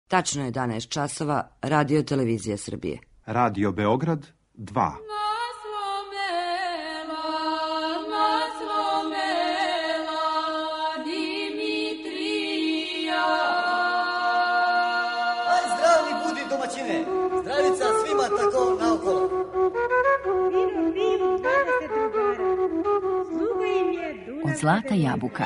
Tačno je 11 časova, Radio Televizija Srbije. Radio Beograd 2. Zdravica svima tako naokolo. Od zlata jabuka.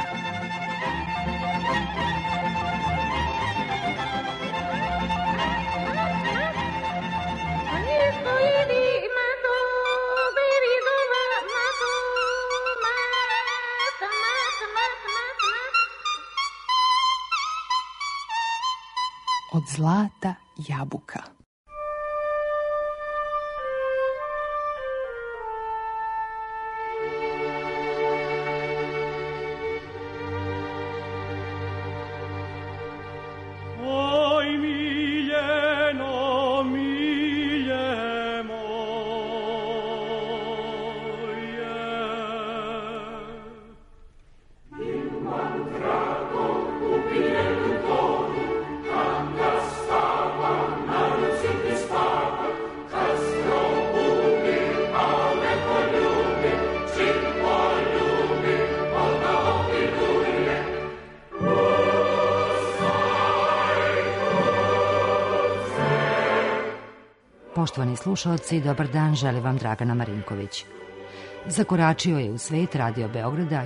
Od zlata jabuka. Poštovani slušalci, dobar dan, želi vam Dragana Marinković. Zakoračio je u svet Radio Beograda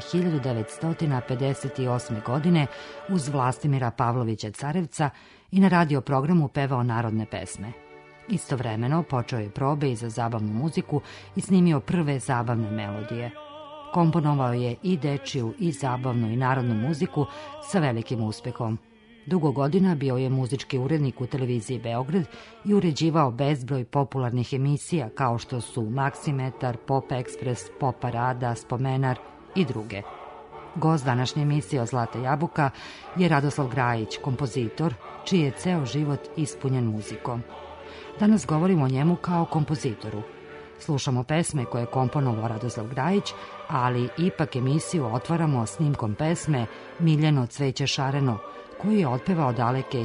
1958. godine uz Vlastimira Pavlovića Carevca i na radio programu pevao narodne pesme. Istovremeno počeo je probe i za zabavnu muziku i snimio prve zabavne melodije. Komponovao je i dečiju, i zabavnu, i narodnu muziku sa velikim uspehom. Dugo godina bio je muzički urednik u televiziji Beograd i uređivao bezbroj popularnih emisija kao što su Maksimetar, Pop Ekspres, Pop Parada, Spomenar i druge. Gost današnje emisije o Zlata jabuka je Radoslav Grajić, kompozitor, čiji je ceo život ispunjen muzikom. Danas govorimo o njemu kao kompozitoru. Slušamo pesme koje je komponovao Radoslav Grajić, ali ipak emisiju otvaramo snimkom pesme Miljeno cveće šareno, koji je otpevao daleke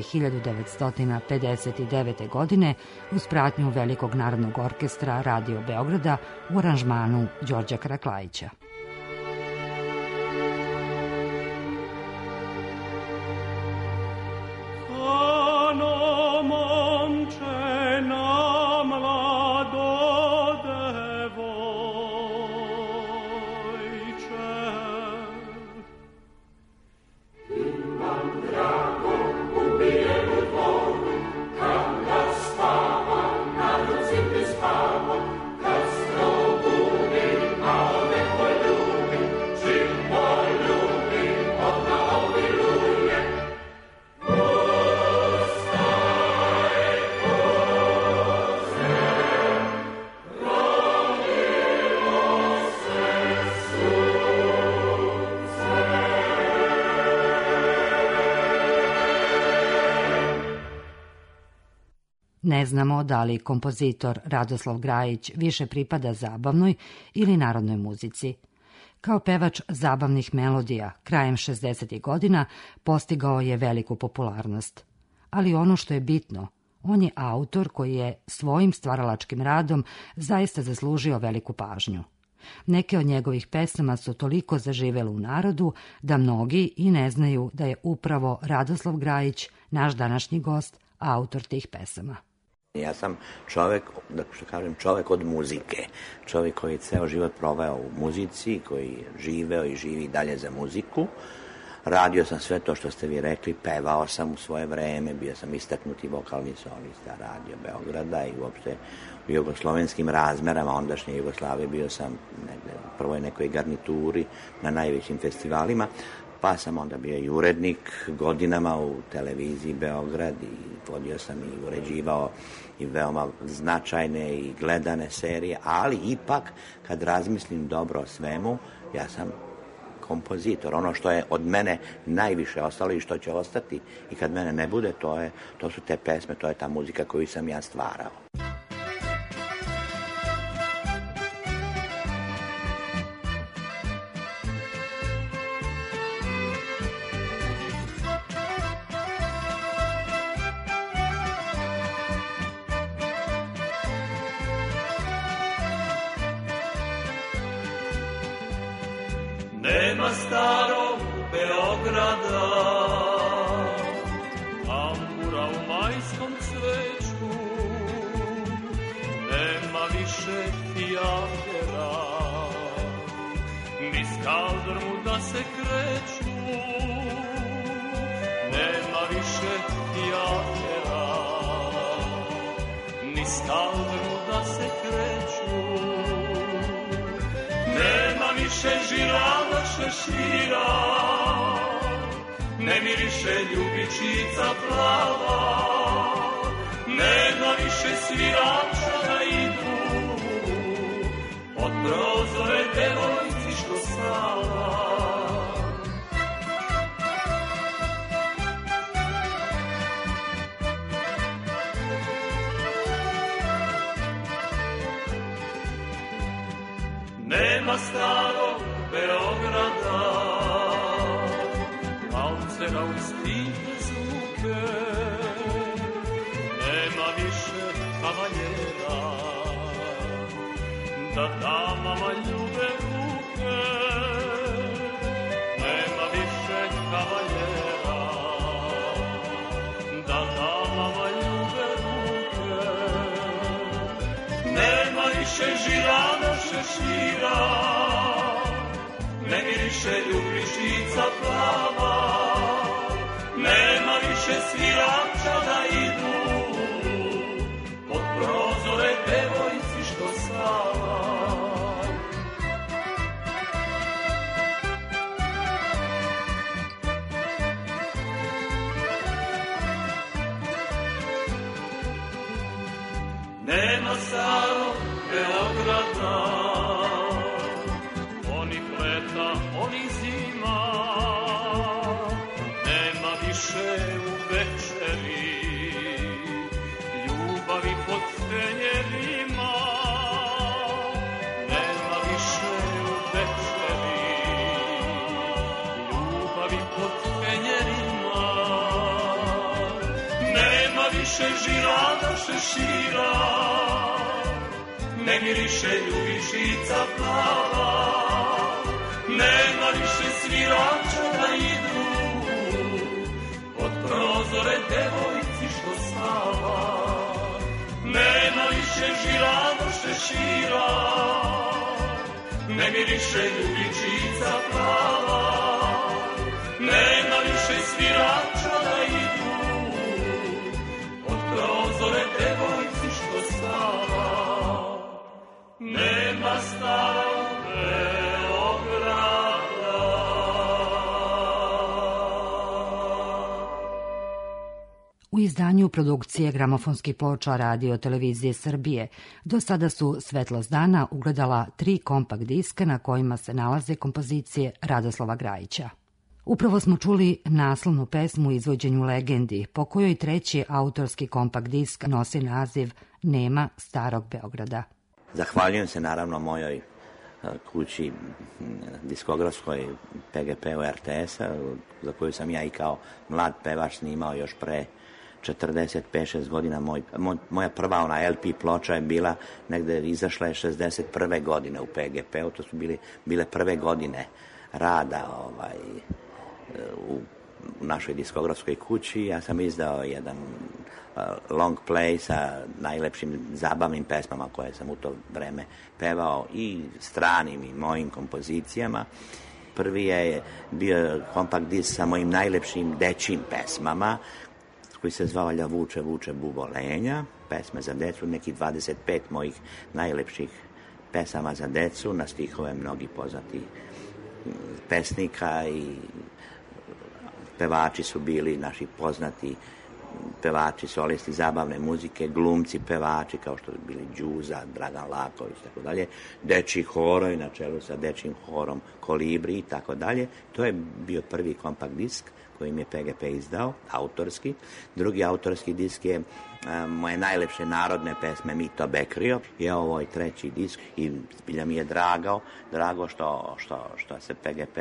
1959. godine uz pratnju Velikog narodnog orkestra Radio Beograda u aranžmanu Đorđa Karaklajića. Ne znamo da li kompozitor Radoslav Grajić više pripada zabavnoj ili narodnoj muzici. Kao pevač zabavnih melodija, krajem 60. godina postigao je veliku popularnost. Ali ono što je bitno, on je autor koji je svojim stvaralačkim radom zaista zaslužio veliku pažnju. Neke od njegovih pesama su toliko zaživele u narodu da mnogi i ne znaju da je upravo Radoslav Grajić, naš današnji gost, autor tih pesama. Ja sam čovek, čovek od muzike, čovek koji je ceo život proveo u muzici, koji je živeo i živi dalje za muziku. Radio sam sve to što ste vi rekli, pevao sam u svoje vreme, bio sam istaknuti vokalni solista Radio Beograda i uopšte u jugoslovenskim razmerama ondašnje Jugoslavije bio sam u prvoj nekoj garnituri na najvećim festivalima. Pa sam onda bio i urednik godinama u televiziji Beograd i vodio sam i uređivao i veoma značajne i gledane serije, ali ipak kad razmislim dobro o svemu, ja sam kompozitor. Ono što je od mene najviše ostalo i što će ostati i kad mene ne bude, to su te pesme, to je ta muzika koju sam ja stvarao. Nema starog Beograda, tambura u majskom cveću, nema više fijatera, ni skaldrmu da se kreću, nema više fijatera, ni skaldrmu da se kreću. Nema više žirava šešira, ne miriše ljubičica plava, nema više svirača da idu od prozore devojci što spava. Nema starog Beograda, valcera u stine zvuke, nema više kavaljera, da damama ljube ruke, nema više kavaljera, da damama ljube ruke, nema više žirana šešira, ne miriše ljubičica plava, nema više svirača da idu pod prozore devojci što spava. Nema starog Beograda, onih leta, onih zima, nema više u večeri ljubavi pod fenjerima, nema više u večeri ljubavi pod fenjerima, nema više žirana šešira, ne miriše ljubičica plava, nema više svirača da idu od prozore devojci što spava, nema više žirana šešira, ne miriše ljubičica plava, nema više svirača da idu od prozore devojci što spava. Nema starog Beograda. U izdanju produkcije gramofonskih ploča Radio televizije Srbije do sada su Svetlost dana ugledala 3 kompakt diska na kojima se nalaze kompozicije Radoslava Grajića. Upravo smo čuli naslovnu pesmu u izvođenju Legendi, po kojoj 3. autorski kompakt disk nosi naziv Nema starog Beograda. Zahvaljujem se naravno mojoj kući diskografskoj PGP-u RTS-a, za koju sam ja i kao mlad pevač snimao još pre 45-6 godina. Moja prva LP ploča je bila negde, izašla je 61. godine u PGP-u, to su bile prve godine rada u našoj diskografskoj kući. Ja sam izdao jedan long play sa najlepšim zabavnim pesmama koje sam u to vreme pevao i stranim i mojim kompozicijama. Prvi je bio kompakt disk sa mojim najlepšim dečjim pesmama koji se zvao Lja vuče, vuče bubo lenja, pesme za decu, nekih 25 mojih najlepših pesama za decu na stihove mnogih poznatih pesnika i pevači su bili naši poznati pevači, solisti zabavne muzike, glumci, pevači kao što su bili Đuza, Dragan Laković i tako dalje, dečji horoj na čelu sa dečjim horom Kolibri i tako dalje. To je bio prvi kompakt disk koji mi je PGP izdao, autorski. Drugi autorski disk je moje najlepše narodne pesme Mito Bekrio. I ovo je 3. disk i zbilja mi je drago što se PGP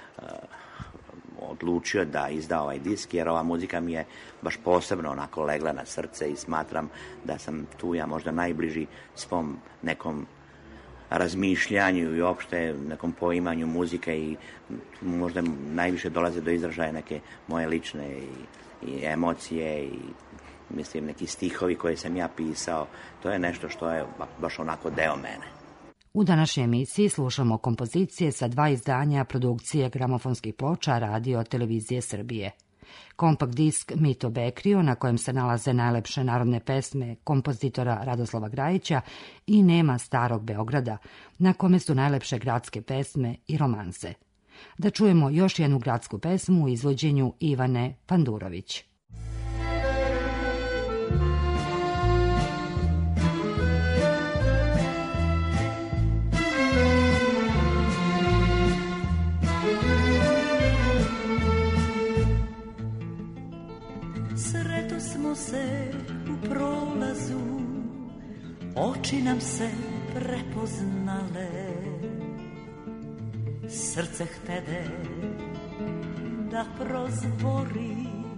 odlučio da izda ovaj disk, jer ova muzika mi je baš posebno onako legla na srce i smatram da sam tu ja možda najbliži svom nekom razmišljanju i uopšte nekom poimanju muzike i možda najviše dolaze do izražaja neke moje lične i emocije i mislim neki stihovi koje sam ja pisao. To je nešto što je baš onako deo mene. U današnjoj emisiji slušamo kompozicije sa 2 izdanja produkcije gramofonskih ploča Radio Televizije Srbije. Kompakt disk Mito Bekrio, na kojem se nalaze najlepše narodne pesme kompozitora Radoslava Grajića, i Nema starog Beograda, na kome su najlepše gradske pesme i romanse. Da čujemo još jednu gradsku pesmu u izvođenju Ivane Pandurović. Smo se u prolazu, oči nam se prepoznale, srce htede da prozbori,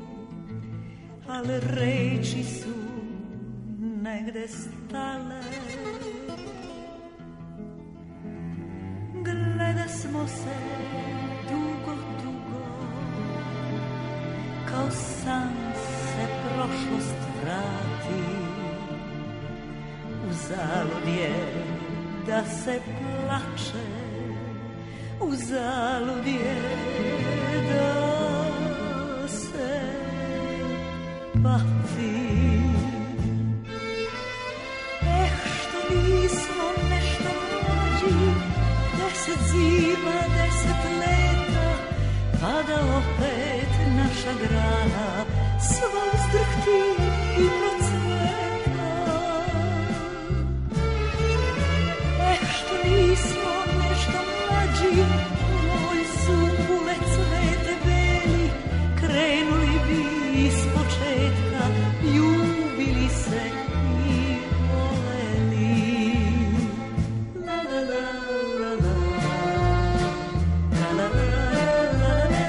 ali reči su negde stale. Gleda smo se dugo, dugo, kao san se prošlost vrati, uzalud je da se plače, uzalud je da se pati. Što nismo nešto mlađi, 10 zima, 10 leta, pa da opet naša grana sva uzdrhti i procveta. Što nismo nešto mlađi, moj sumpule cvete beli, krenuli bi iz početka, ljubili se i voleli. La la la la la, la la la.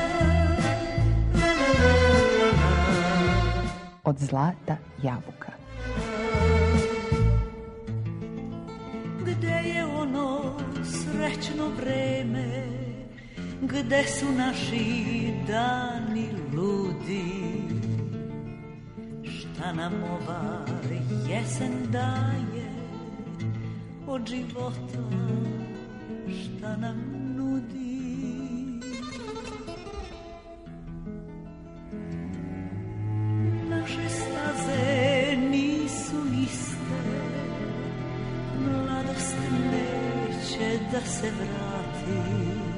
Od zlata jabuka. Gde je ono srećno vreme, gde su naši dani ludi, šta nam ova jesen daje od života, šta nam nudi. Naše staze nisu iste, mladost neće da se vrati,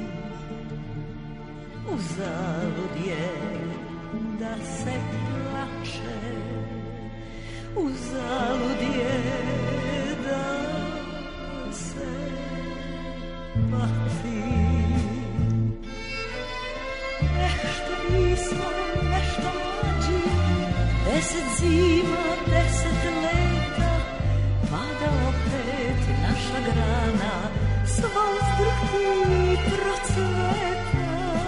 uzalud je da se plače, uzalud je da se pati. Što nismo nešto mlađi, 10 zima, 10 leta, pa da opet naša grana sva uzdrhti i procveta.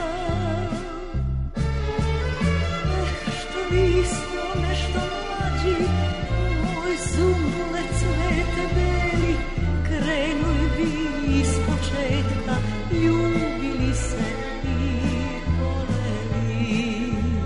Što nismo nešto mlađi, moj zumbule cvete beli, krenuli bi iz početka, ljubili se i voleli.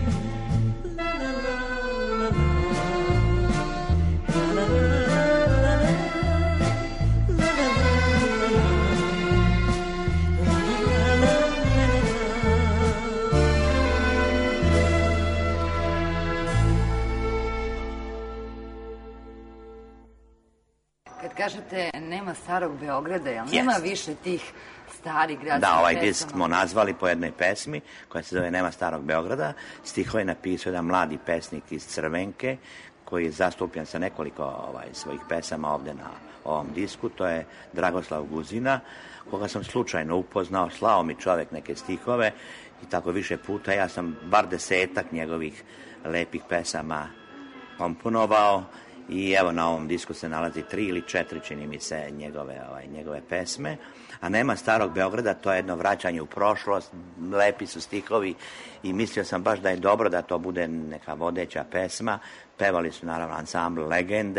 Kažete, nema starog Beograda, jel nema više tih starih gradskih pesama? Da, ovaj disk smo nazvali po jednoj pesmi koja se zove Nema starog Beograda. Stihove je napisao jedan mladi pesnik iz Crvenke koji je zastupljen sa nekoliko svojih pesama ovde na ovom disku. To je Dragoslav Guzina, koga sam slučajno upoznao, slao mi čovek neke stihove i tako više puta. Ja sam bar 10-ak njegovih lepih pesama komponovao. I evo na ovom disku se nalazi 3 ili 4, čini mi se, njegove pesme. A Nema starog Beograda, to je jedno vraćanje u prošlost, lepi su stihovi i mislio sam baš da je dobro da to bude neka vodeća pesma. Pevali su naravno ansambl Legende,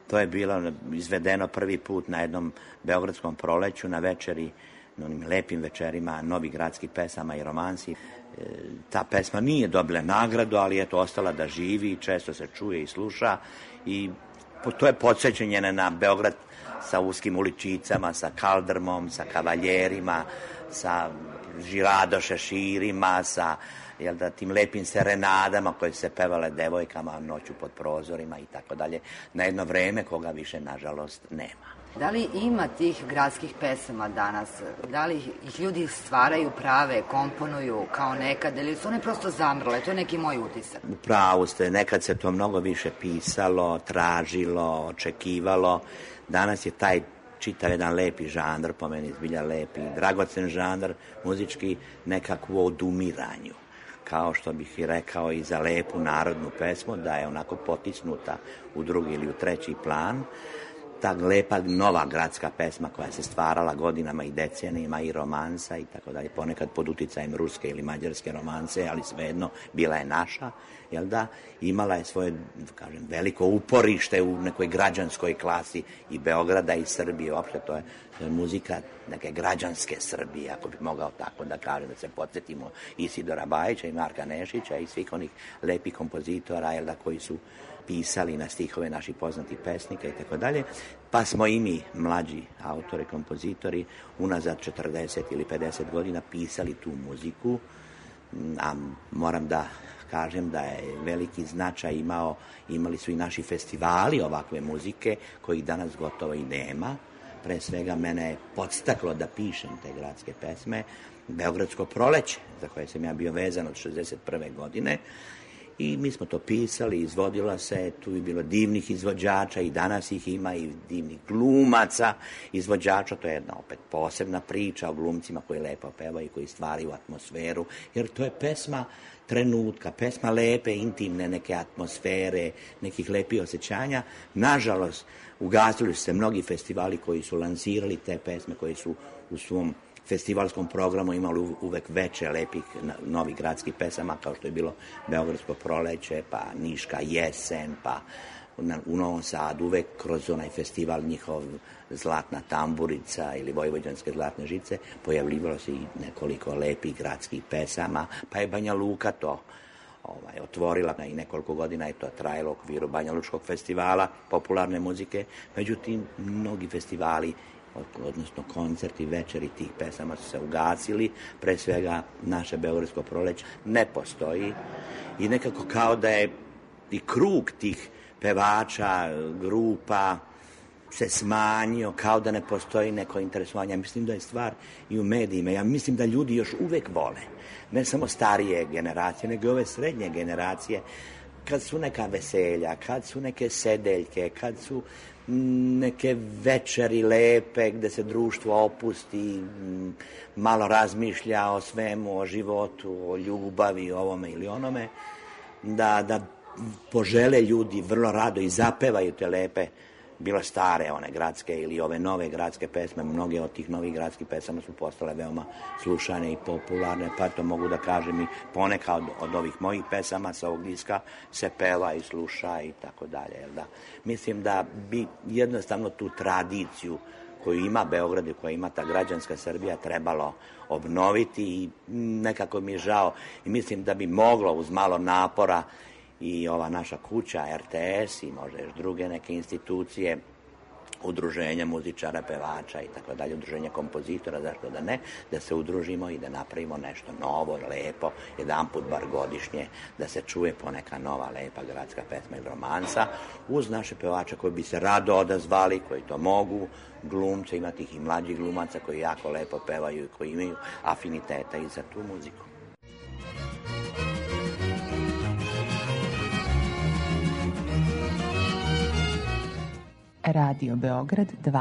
To je bilo izvedeno prvi put na jednom beogradskom proleću, na večeri, na onim lepim večerima novih gradskih pesama i romansi. Ta pesma nije dobila nagradu, ali je to ostala da živi, često se čuje i sluša i to je podsjećanje na Beograd sa uskim uličicama, sa kaldrmom, sa kavaljerima, sa žirado šeširima, sa tim lepim serenadama koje se pevale devojkama noću pod prozorima i tako dalje, na jedno vreme koga više, nažalost, nema. Da li ima tih gradskih pesama danas? Da li ih ljudi stvaraju, prave, komponuju kao nekad, ili su one prosto zamrle? To je neki moj utisak. U pravu ste, nekad se to mnogo više pisalo, tražilo, očekivalo. Danas je taj čitav jedan lepi žanr, po meni zbilja lepi, dragocen žanr, muzički, nekako u odumiranju. Kao što bih i rekao i za lepu narodnu pesmu, da je onako potisnuta u drugi ili u treći plan. Ta lepa nova gradska pesma koja se stvarala godinama i decenijima, i romansa i tako dalje, ponekad pod uticajem ruske ili mađarske romanse, ali svejedno bila je naša, jel da, imala je svoje, kažem, veliko uporište u nekoj građanskoj klasi i Beograda i Srbije, uopšte to je muzika neke građanske Srbije, ako bih mogao tako da kažem, da se podsjetimo Isidora Bajića i Marka Nešića i svih onih lepih kompozitora, jel da, koji su pisali na stihove naših poznatih pesnika i tako dalje, pa smo i mi, mlađi autori, kompozitori, unazad 40 ili 50 godina pisali tu muziku, a moram da kažem da je veliki značaj imali su i naši festivali ovakve muzike, kojih danas gotovo i nema. Pre svega mene je podstaklo da pišem te gradske pesme Beogradsko proleće, za koje sam ja bio vezan od 61. godine, i mi smo to pisali, izvodilo se, tu je bilo divnih izvođača i danas ih ima, i divnih glumaca izvođača. To je jedna opet posebna priča o glumcima koji lepo pevaju i koji stvaraju atmosferu, jer to je pesma trenutka, pesma lepe, intimne neke atmosfere, nekih lepih osjećanja. Nažalost, ugasili su se mnogi festivali koji su lansirali te pesme, koji su u svom festivalskom programu imali uvek veće lepih novih gradskih pesama, kao što je bilo Beogradsko proleće, pa Niška jesen, pa u Novom Sadu uvek kroz onaj festival njihov Zlatna tamburica ili Vojvođanske zlatne žice pojavljivalo se i nekoliko lepih gradskih pesama, pa je Banja Luka to otvorila i nekoliko godina je to trajalo u okviru Banja Lučkog festivala popularne muzike. Međutim, mnogi festivali, odnosno koncerti, večeri tih pesama su se ugasili, pre svega naše Beogradsko proleće ne postoji i nekako kao da je i krug tih pevača, grupa se smanjio, kao da ne postoji neko interesovanje. Ja mislim da je stvar i u medijima. Ja mislim da ljudi još uvek vole, ne samo starije generacije, nego i ove srednje generacije, kad su neka veselja, kad su neke sedeljke, kad su neke večeri lepe gde se društvo opusti, malo razmišlja o svemu, o životu, o ljubavi, o ovome ili onome, da požele ljudi vrlo rado i zapevaju te lepe, bilo stare one gradske ili ove nove gradske pesme. Mnoge od tih novih gradskih pesama su postale veoma slušane i popularne, pa to mogu da kažem i ponekad od ovih mojih pesama sa ovog diska se peva i sluša i tako dalje. Mislim da bi jednostavno tu tradiciju koju ima Beograd i koja ima ta građanska Srbija trebalo obnoviti i nekako mi je žao i mislim da bi moglo uz malo napora i ova naša kuća, RTS i možda još druge neke institucije, udruženja muzičara, pevača i tako dalje, udruženja kompozitora, zašto da ne, da se udružimo i da napravimo nešto novo, lepo, jedan put bar godišnje, da se čuje poneka nova lepa gradska pesma ili romansa, uz naše pevače koji bi se rado odazvali, koji to mogu, glumce, ima tih i mlađih glumaca koji jako lepo pevaju i koji imaju afiniteta i za tu muziku. Radio Beograd 2.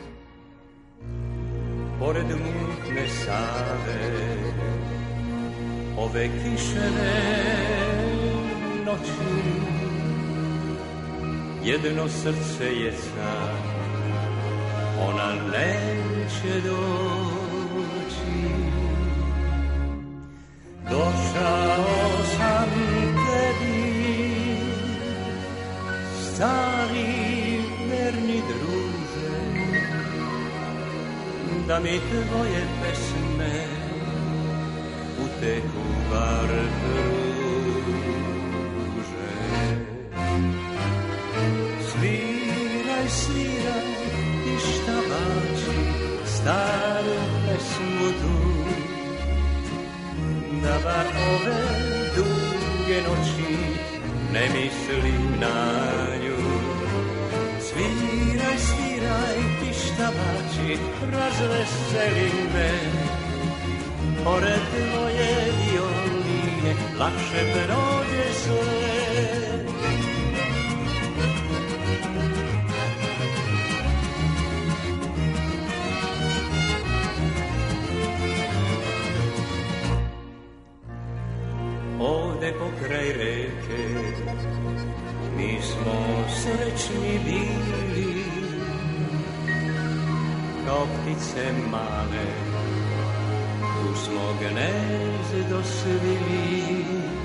Pored mutne Save, ove kišene noći, jedno srce je san, ona neće doći. Došao sam tebi, stari vjerni druže, da mi tvoje pesme uteku bar druže. Sviraj, sviraj, ti štavači, staru pesmu tu, da bar ove duge noći ne mislim na nju. Sviraj, sviraj, ti štavači, razveseli me, pored tvoje violine lakše prođe sve. Ovde pokraj reke mi smo srećni bili, kao ptice male, tu smo gnezdo svili.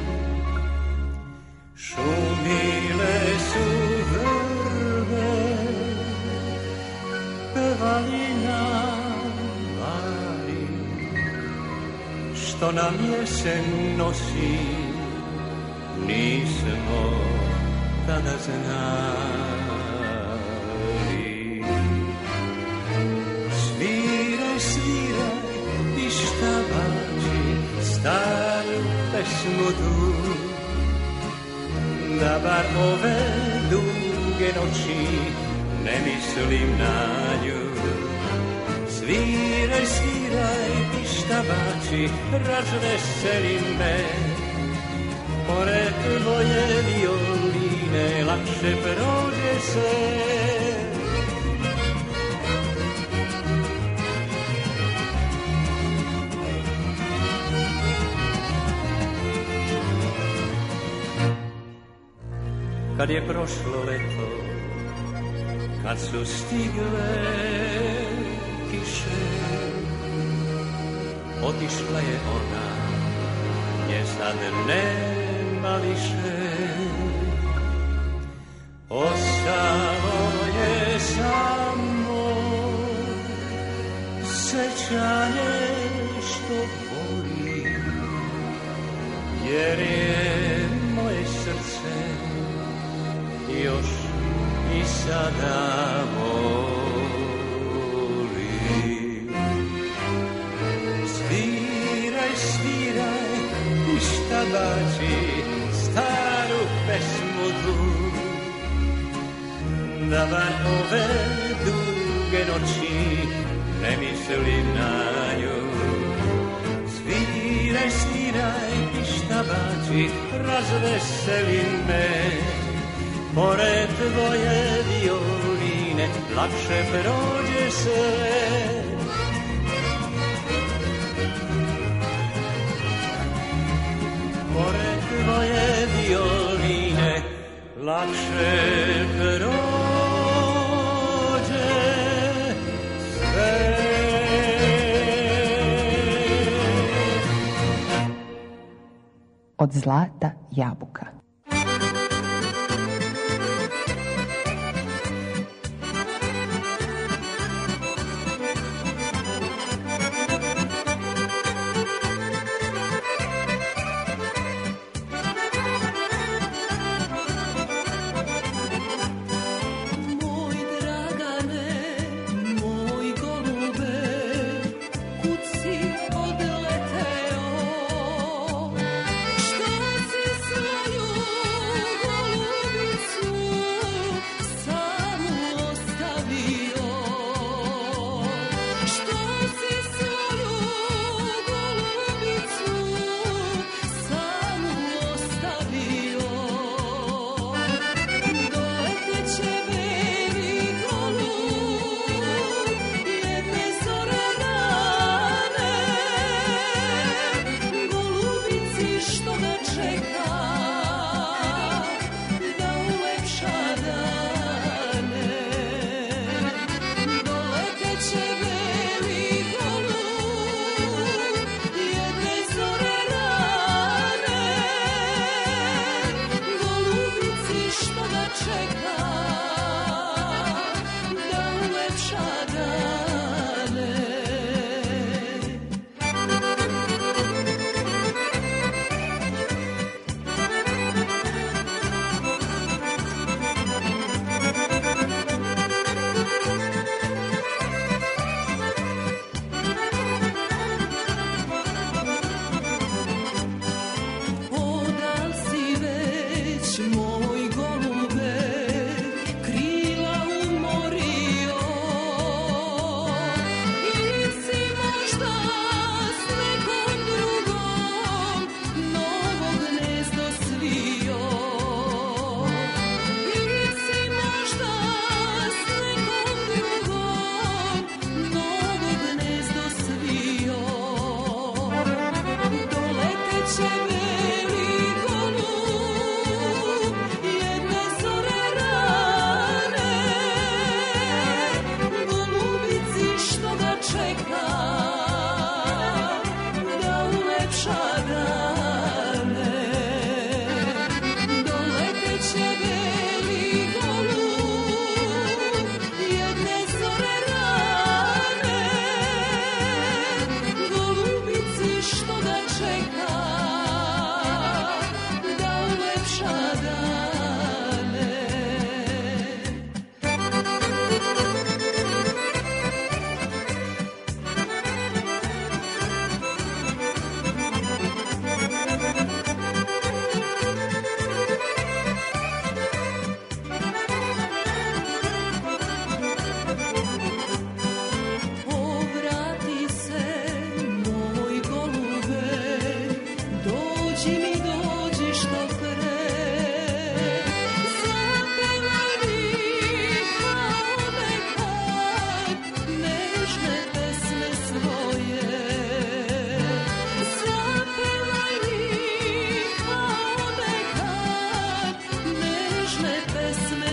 Šumile su vrbe, pevali nam mali, što nam jesen nosi, nismo tada znali. Sviraj, sviraj, ti štavači, staru pesmu tu, da bar ove duge noći ne mislim na nju. Sviraj, sviraj, ti štavači, razveseli me, pored tvoje violine lakše prođe sve. Kad je prošlo leto, kad su stigle kiše, otišla je ona, nje sad nema više. Ostalo je samo sećanje što boli, jer je moje srce još i sada voli. Sviraj, sviraj, ti štavači, staru pesmu tu, da bar ove duge noći ne mislim na nju. Sviraj, sviraj, ti štavači, razveseli me, pored tvoje violine lakše prođe sve. Pored tvoje violine lakše prođe sve. Od zlata jabuka. Što si svoju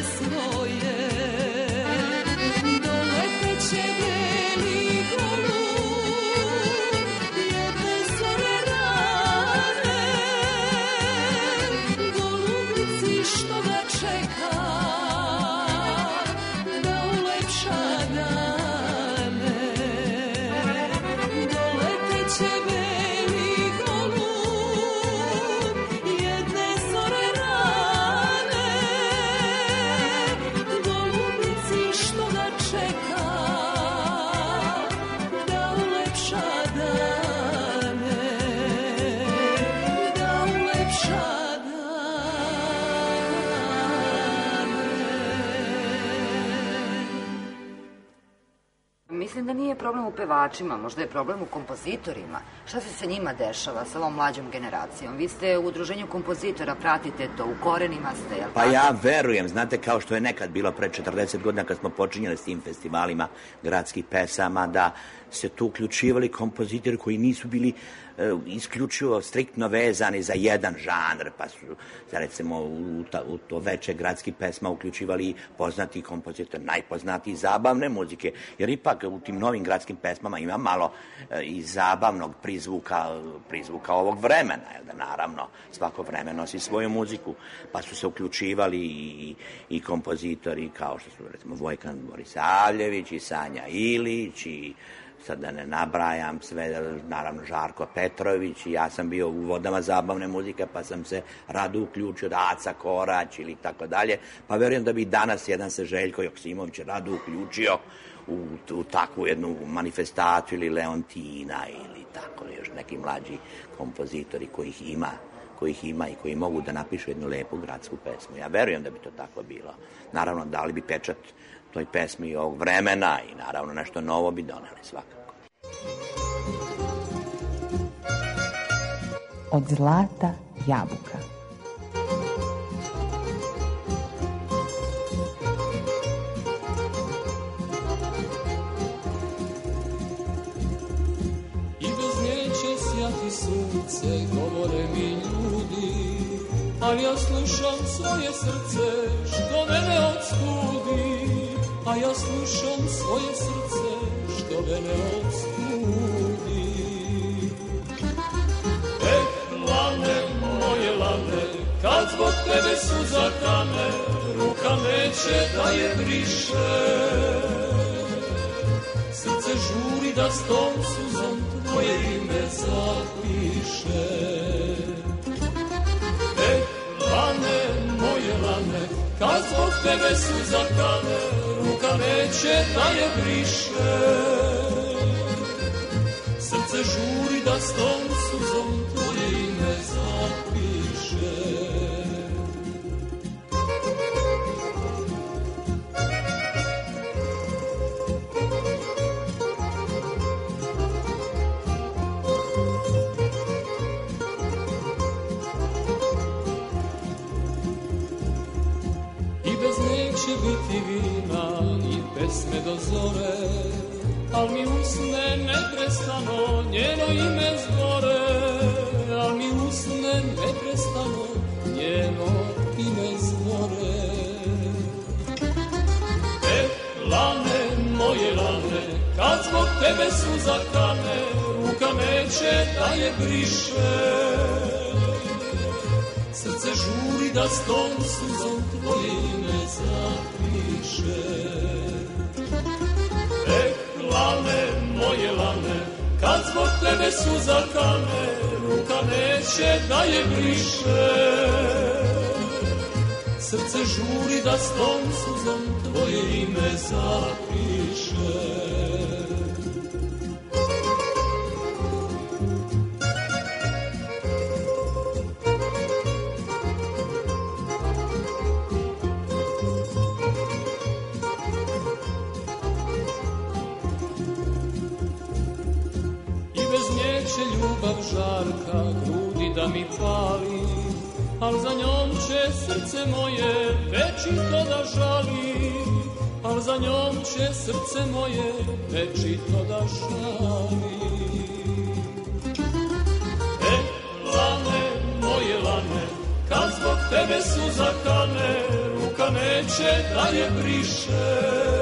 Mislim da nije problem u pevačima, možda je problem u kompozitorima. Šta se sa njima dešava, sa ovom mlađom generacijom? Vi ste u udruženju kompozitora, pratite to, u korenima ste, jel' Pa ja verujem, znate, kao što je nekad bilo pre 40 godina kad smo počinjali s tim festivalima gradskih pesama, da se tu uključivali kompozitori koji nisu bili isključivo striktno vezani za jedan žanr, pa su, recimo, u to veče gradskih pesma uključivali poznati kompozitori, najpoznatiji zabavne muzike, jer ipak u tim novim gradskim pesmama ima malo i zabavnog prizvuka ovog vremena, jer da naravno svako vreme nosi svoju muziku, pa su se uključivali i kompozitori kao što su, recimo, Vojkan Borisavljević i Sanja Ilić i sad da ne nabrajam sve, naravno Žarko Petrović, i ja sam bio u vodama zabavne muzike, pa sam se rado uključio, Aca Korać ili tako dalje, pa verujem da bi danas jedan se Željko Joksimović rado uključio u takvu jednu manifestaciju, ili Leontina ili tako, još neki mlađi kompozitori kojih ima i koji mogu da napišu jednu lepu gradsku pesmu. Ja verujem da bi to tako bilo. Naravno, dali bi pečat toj pesmi ovog vremena i naravno nešto novo bi doneli svakako. Od zlata jabuka. I bez nje će sjati sunce, govore mi ljudi, ali ja slušam svoje srce što mene odstudi, a ja slušam svoje srce što mene odstudi. Lane, moje lane, kad zbog tebe suza kane, ruka neće da je briše. Srce žuri da s tom suzom tvoje ime zapiše. Lane, moje lane, kad zbog tebe suza kane, ruka neće da je briše. Srce žuri da s tom suzom tvoje ime zapiše. Neće biti vina i pesme do zore, al mi usne neprestano njeno ime zbore, al mi usne neprestano njeno ime zbore. Lane, moje lane, kad zbog tebe suza kane, ruka neće da je briše. Srce žuri da s tom suzom tvoje ime zapiše. Lane, moje lane, kad zbog tebe suza kane, ruka neće da je briše. Srce žuri da s tom suzom tvoje ime zapiše. Ljubav žarka grudi da mi pali, al za njom će srce moje večito da žali, al za njom će srce moje večito da žali. Lane, moje lane, kad zbog tebe suza kane, ruka ruka neće da je briše.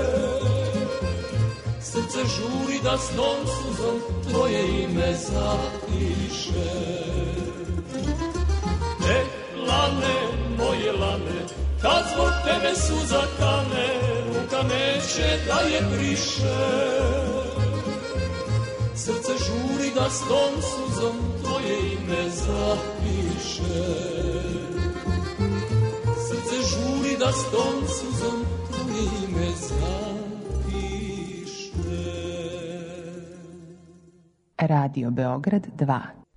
Srce žuri da s tom suzom tvoje ime zapiše. Lane, moje lane, kad zbog tebe suza kane, ruka neće da je briše. Srce žuri da s tom suzom tvoje ime zapiše. Srce žuri da s tom suzom tvoje ime zapiše. Radio Beograd 2.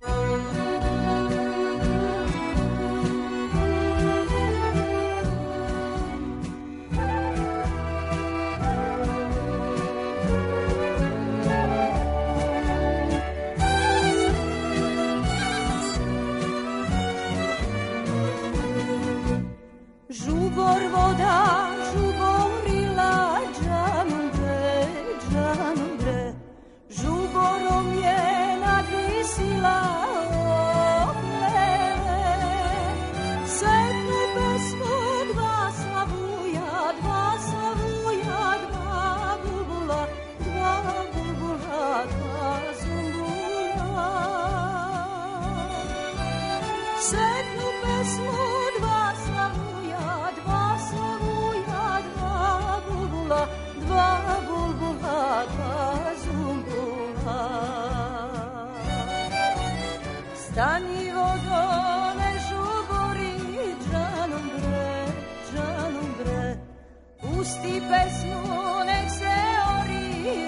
Stani vodone žubori, džanom bre, pusti pesmu, nek se ori,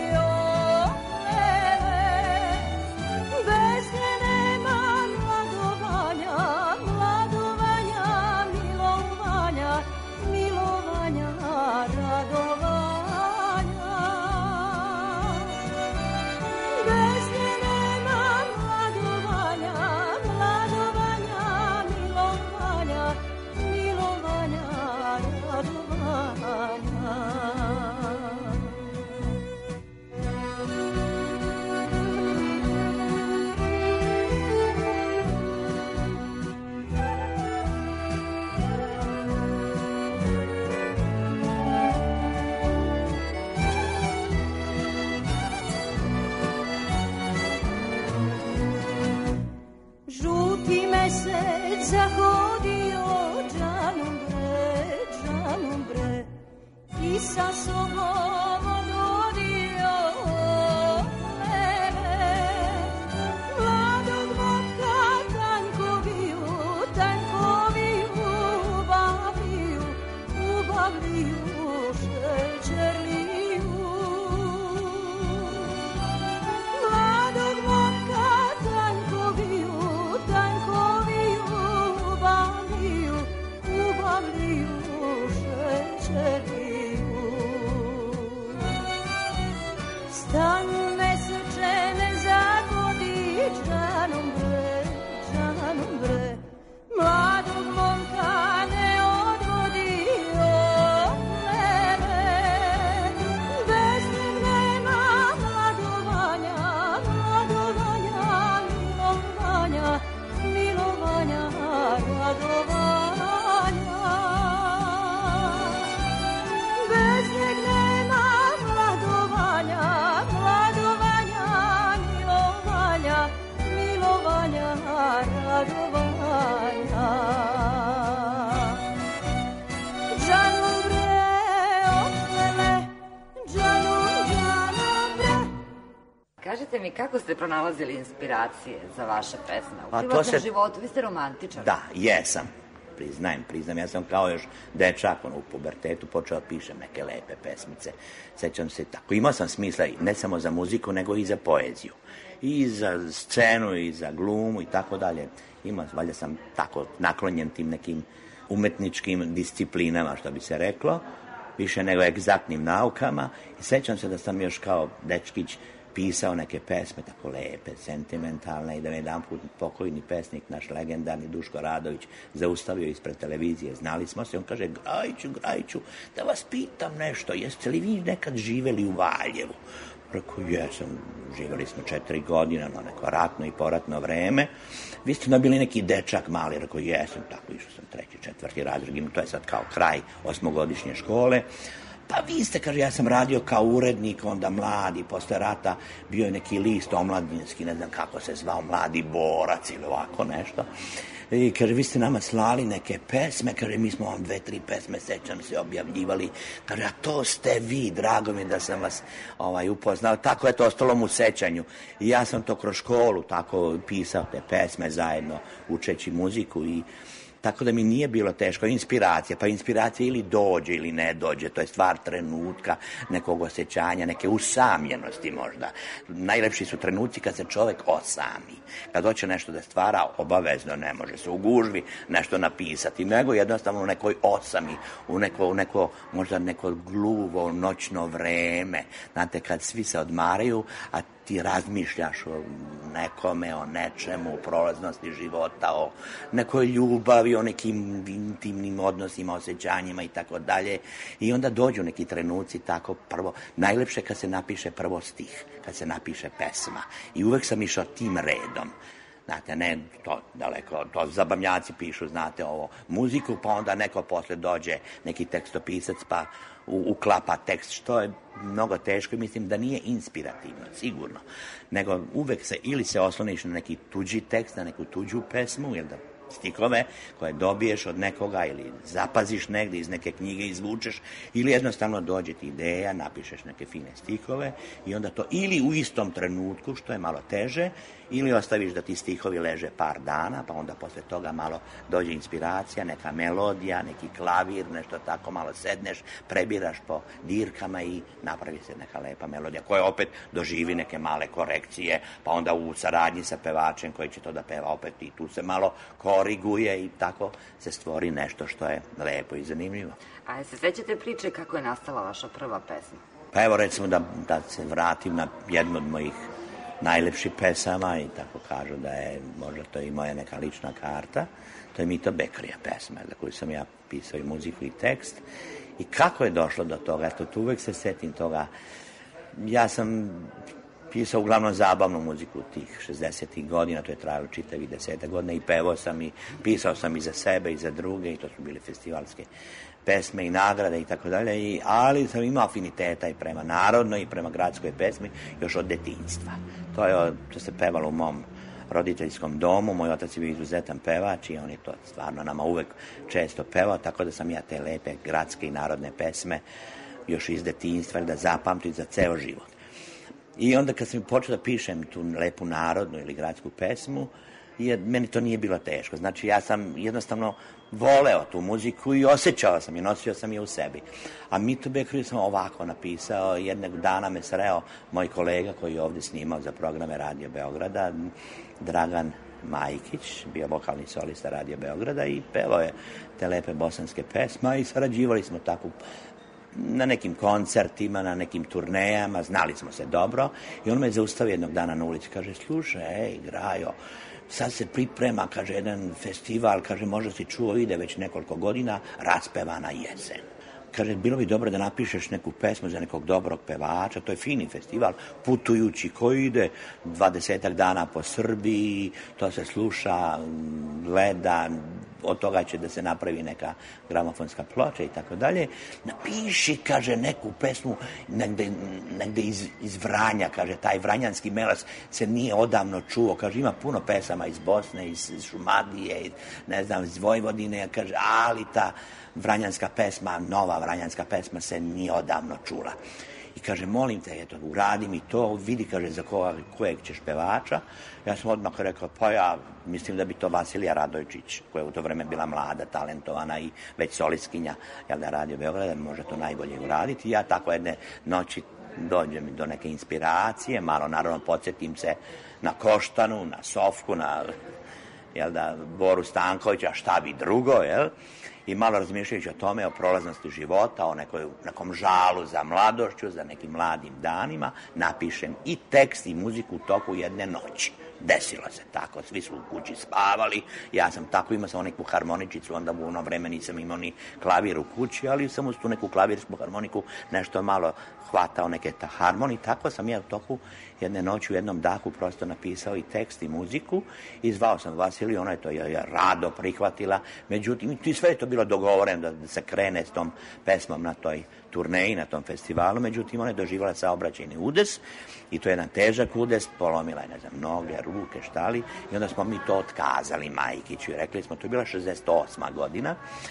bez nje nema mladovanja, milovanja, radovanja. Bez nje nema mladovanja, žuti mesec zahodio, džanom bre, i sa sobom odvodio mene. Mladog motka tankoviju, ubavliju šećerliju. Mladog motka tankoviju, ubavliju šećerliju. Stan meseče ne zagodi, džanom bre, mladog momka ne odvodi od mene. Bez njeg nema mladovanja, milovanja, radovanja. Bez njeg nema mladovanja, milovanja, radovanja. Džanom bre, oplele, džanom bre. Kažite mi, kako ste pronalazili inspiracije za vaše pesme? U Pa to privatnom se- životu, vi ste romantičar. Da, jesam. Priznam, ja sam kao još dečak, u pubertetu počeo da pišem neke lepe pesmice. Sećam se tako. Imao sam smisla ne samo za muziku, nego i za poeziju. I za scenu, i za glumu, i tako dalje. Valjda sam tako naklonjen tim nekim umetničkim disciplinama, što bi se reklo, više nego egzaktnim naukama. I sećam se da sam još kao dečkić pisao neke pesme tako lepe, sentimentalne i da me jedan put pokojni pesnik, naš legendarni Duško Radović, zaustavio ispred televizije. Znali smo se, on kaže, Grajiću, da vas pitam nešto, jeste li vi nekad živeli u Valjevu? Rekao, jesam, živeli smo 4 godine, no neko ratno i poratno vreme. Vi ste bili neki dečak mali, rekao, jesam, tako išao sam 3., 4. razred, to je sad kao kraj 8-godišnje škole. Pa vi ste, kaže, ja sam radio kao urednik, onda mladi, posle rata bio je neki list omladinski, ne znam kako se zvao, Mladi borac ili ovako nešto. I kaže, vi ste nama slali neke pesme, kaže, mi smo vam 2-3 pesme, sećam se, objavljivali. Kaže, a to ste vi, drago mi da sam vas upoznao. Tako je to ostalo mu u sećanju. I ja sam to kroz školu tako pisao te pesme zajedno, učeći muziku i tako da mi nije bilo teško. Inspiracija, pa inspiracija ili dođe ili ne dođe, to je stvar trenutka, nekog osjećanja, neke usamljenosti možda. Najlepši su trenuci kad se čovek osami. Kad hoće nešto da stvara, obavezno ne može se u gužvi nešto napisati, nego jednostavno u nekoj osami, u neko gluvo noćno vreme. Znate, kad svi se odmaraju, a ti razmišljaš o nekome, o nečemu, o prolaznosti života, o nekoj ljubavi, o nekim intimnim odnosima, osjećanjima i tako dalje. I onda dođu neki trenuci tako prvo. Najlepše kad se napiše prvo stih, kad se napiše pesma. I uvek sam išao tim redom. Znate, ne to daleko, to zabavnjaci pišu, znate, ovo muziku, pa onda neko posle dođe, neki tekstopisac, pa uklapa tekst, što je mnogo teško i mislim da nije inspirativno, sigurno. Nego uvek ili se osloniš na neki tuđi tekst, na neku tuđu pesmu, ili da stihove koje dobiješ od nekoga ili zapaziš negde iz neke knjige izvučeš ili jednostavno dođe ti ideja, napišeš neke fine stihove i onda to ili u istom trenutku, što je malo teže, ili ostaviš da ti stihovi leže par dana, pa onda posle toga malo dođe inspiracija, neka melodija, neki klavir, nešto tako, malo sedneš, prebiraš po dirkama i napravi se neka lepa melodija koja opet doživi neke male korekcije, pa onda u saradnji sa pevačem koji će to da peva opet i tu se malo koriguje i tako se stvori nešto što je lepo i zanimljivo. A se sećate priče kako je nastala vaša prva pesma? Pa evo recimo da se vratim na jednu od mojih najlepših pesama i tako kažu da je možda to i moja neka lična karta. To je Mito Bekrija pesma za koju sam ja pisao i muziku i tekst. I kako je došlo do toga? To uvek se setim toga. Ja sam pisao uglavnom zabavnu muziku tih 60. godina, to je trajalo čitavi 10 godina i pevao sam i pisao sam i za sebe i za druge i to su bile festivalske pesme i nagrade i tako dalje, ali sam imao afiniteta i prema narodnoj i prema gradskoj pesmi još od detinjstva. To se pevalo u mom roditeljskom domu, moj otac je bio izuzetan pevač i on je to stvarno nama uvek često pevao, tako da sam ja te lepe gradske i narodne pesme još iz detinjstva da zapamtim za ceo život. I onda kad sam počeo da pišem tu lepu narodnu ili gradsku pesmu, meni to nije bilo teško. Znači, ja sam jednostavno voleo tu muziku i osjećao sam je, nosio sam je u sebi. A Mito Bekriju sam ovako napisao. Jednog dana me sreo moj kolega koji je ovde snimao za programe Radio Beograda, Dragan Majkić, bio vokalni solista Radio Beograda i pevao je te lepe bosanske pesme i sarađivali smo tako na nekim koncertima, na nekim turnejama, znali smo se dobro i on me zaustavio jednog dana na ulici, kaže, slušaj, Grajo, sad se priprema, kaže, jedan festival, kaže, možda si čuo, ide već nekoliko godina, Raspevana jesen. Kaže, bilo bi dobro da napišeš neku pesmu za nekog dobrog pevača, to je fini festival, putujući koji ide 20 dana po Srbiji, to se sluša, gleda, od toga će da se napravi neka gramofonska ploča i tako dalje. Napiši, kaže, neku pesmu negde iz Vranja, kaže, taj vranjanski melas se nije odavno čuo, kaže, ima puno pesama iz Bosne, iz Šumadije, ne znam, iz Vojvodine, kaže, ali ta vranjanska pesma, nova vranjanska pesma se nije odavno čula. I kaže, molim te, eto, uradi mi to, vidi, kaže, za kojeg ćeš pevača. Ja sam odmah rekao, pa ja mislim da bi to Vasilija Radojčić, koja je u to vreme bila mlada, talentovana i već solistkinja, jel da Radio Beograda, može to najbolje uraditi. I ja tako jedne noći dođem do neke inspiracije, malo naravno podsjetim se na Koštanu, na Sofku, na, jel da, Boru Stankovića, šta bi drugo, jel? i malo razmišljajući o tome, o prolaznosti života, o nekom žalu za mladošću, za nekim mladim danima, napišem i tekst i muziku u toku jedne noći. Desilo se tako, svi su u kući spavali, ja sam tako, imao sam neku harmoničicu, onda u ono vreme nisam imao ni klavir u kući, ali sam uz tu neku klavirsku harmoniku nešto malo hvatao neke harmonije, tako sam ja u toku jedne noći u jednom dahu prosto napisao i tekst i muziku i zvao sam Vasiliju, ona je to rado prihvatila, međutim, sve je to bilo dogovoreno da se krene s tom pesmom na toj turneji, na tom festivalu, međutim, ona je doživjela saobraćajni udes i to je jedan težak udes, polomila je, ne znam, noge, ruke, štali i onda smo mi to otkazali Majkiću i rekli smo, to je bila 68. godina,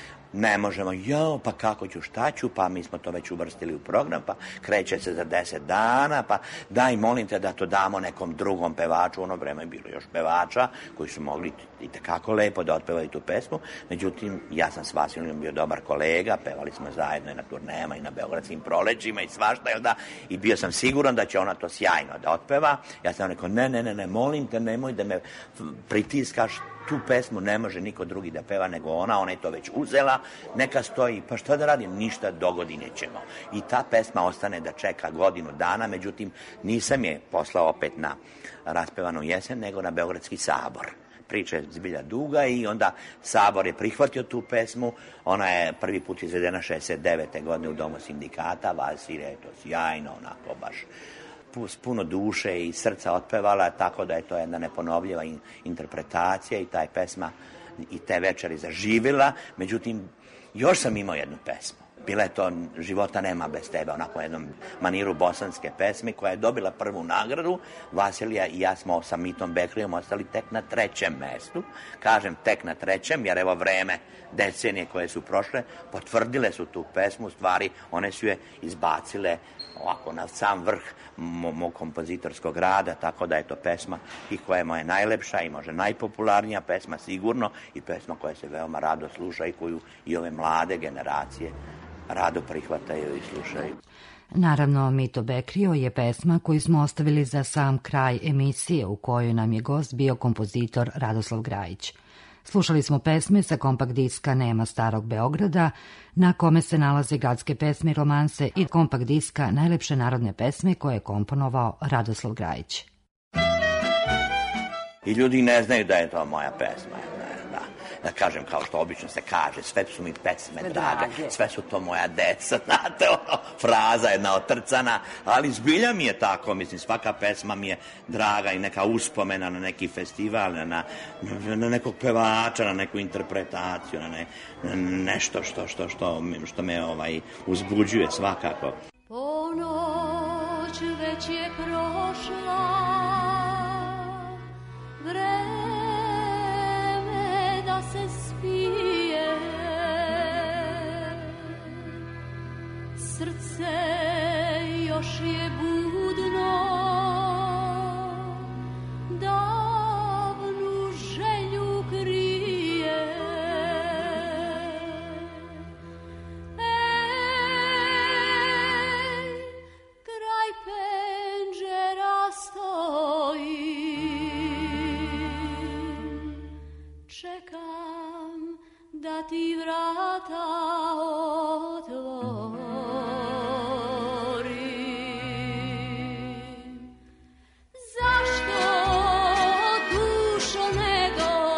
ne možemo, pa kako ću, šta ću, pa mi smo to već uvrstili u program, pa kreće se za 10 dana, pa daj, molim te da to damo nekom drugom pevaču, ono vreme je bilo još pevača koji su mogli i tekako lepo da otpevaju tu pesmu, međutim, ja sam s Vasilijom bio dobar kolega, pevali smo zajedno i na turnejama i na beogradskim prolećima i svašta, i bio sam siguran da će ona to sjajno da otpeva, ja sam rekao, ne, molim te, nemoj da me pritiskaš, tu pesmu ne može niko drugi da peva nego ona je to već uzela, neka stoji, pa šta da radim, ništa, dogodine ćemo. I ta pesma ostane da čeka godinu dana, međutim, nisam je poslao opet na raspevanu jesen, nego na Beogradski sabor. Priča je zbilja duga i onda sabor je prihvatio tu pesmu, ona je prvi put izvedena 69. godine u Domu sindikata, Vasilija je to sjajno, onako baš s puno duše i srca otpevala, tako da je to jedna neponovljiva interpretacija i ta je pesma i te večeri zaživjela. Međutim, još sam imao jednu pesmu. Bila je to Života nema bez tebe, onako jednom maniru bosanske pesme koja je dobila prvu nagradu. Vasilija i ja smo sa Mitom Bekrijom ostali tek na 3. mestu. Kažem tek na 3. jer evo vreme, decenije koje su prošle, potvrdile su tu pesmu, stvari, one su je izbacile ovako na sam vrh mog kompozitorskog rada, tako da je to pesma i koja je moja najlepša i možda najpopularnija pesma sigurno i pesma koja se veoma rado sluša i koju i ove mlade generacije rado prihvataju i slušaju. Naravno, Mito Bekrio je pesma koju smo ostavili za sam kraj emisije u kojoj nam je gost bio kompozitor Radoslav Grajić. Slušali smo pesme sa kompakt diska Nema starog Beograda, na kome se nalaze gradske pesme i romanse i kompakt diska Najlepše narodne pesme koje je komponovao Radoslav Grajić. I ljudi ne znaju da je to moja pesma. Da kažem, kao što obično se kaže, sve su mi pesme drage, sve su to moja deca, znate, fraza jedna otrcana, ali zbilja mi je tako, mislim, svaka pesma mi je draga i neka uspomena na neki festival, na nekog pevača, na neku interpretaciju, na nešto što me uzbuđuje svakako. Ponoć već je prošla, da se spije, srce još je budno, davnu želju krije. Kraj penđera stoji, čekam da ti vrata otvorim. Zašto, dušo, ne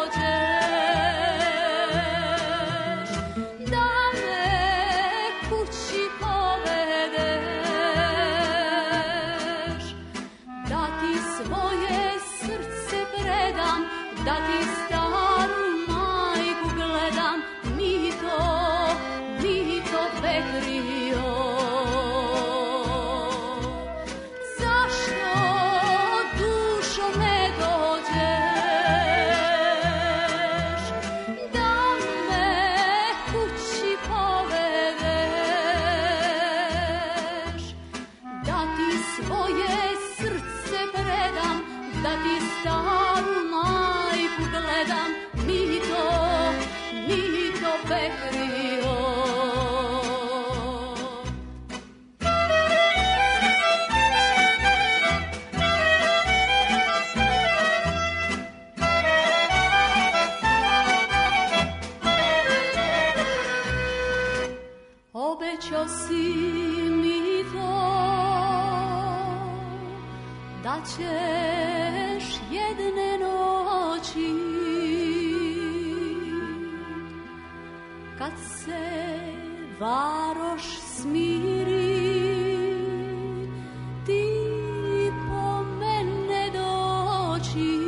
dođeš da me kući povedeš, da ti svoje srce predam, da ti staru majku gledam, Mito Bekrio. Zašto, dušo, ne dođeš da me kući povedeš, da ti svoje srce predam, da ti staru majku gledam, Mito Bekrio. mi to da ćeš jedne noći kad se varoš smiri ti po mene doći.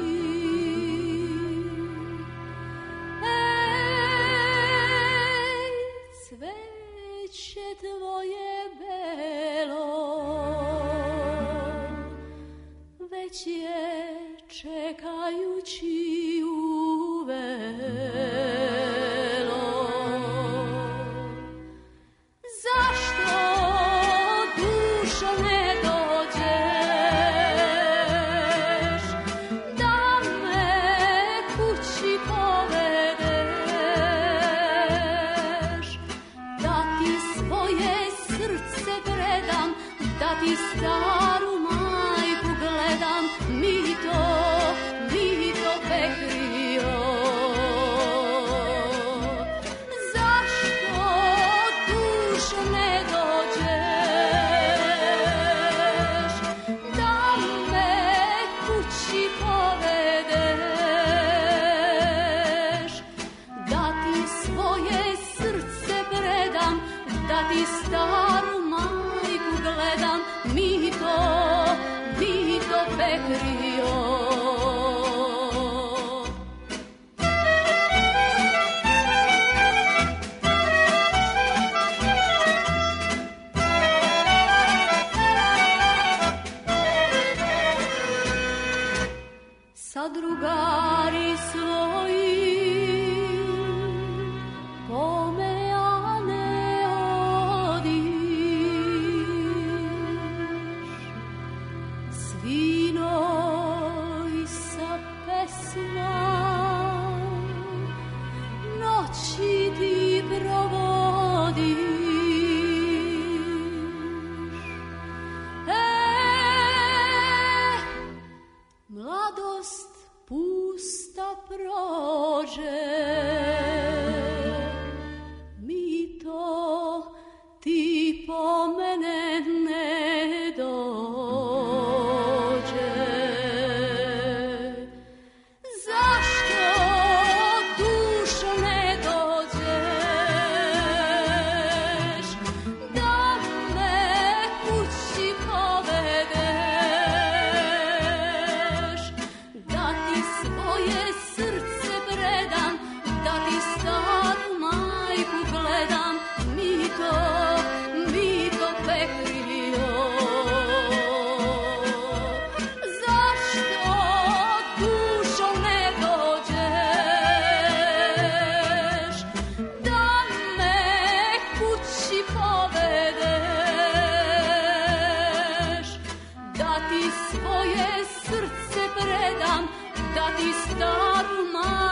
Ej, cveće tvoje belo već je čekajući uvelo. Zašto dušo ne dođeš da me kući povedeš, da ti svoje srce predam, da ti staru majku gledam, mi to pekrio. Zašto dušo ne dođeš da me kući povedeš, da ti svoje srce predam, da ti staru majku gledam, mi to pekrio. Sa drugari svoji pomejane odiš, svinoj sa pesma noći ti provodiš. Mladost pusta prođe, mi to ti po mene ne dođe. Zašto dušo ne dođeš da me kući povedeš, da ti svoje srce predam, da ti staru majku gledam, mi to pekrio. Zašto dušo ne dođeš da me kući povedeš, da ti svoje srce predam, da ti staru majku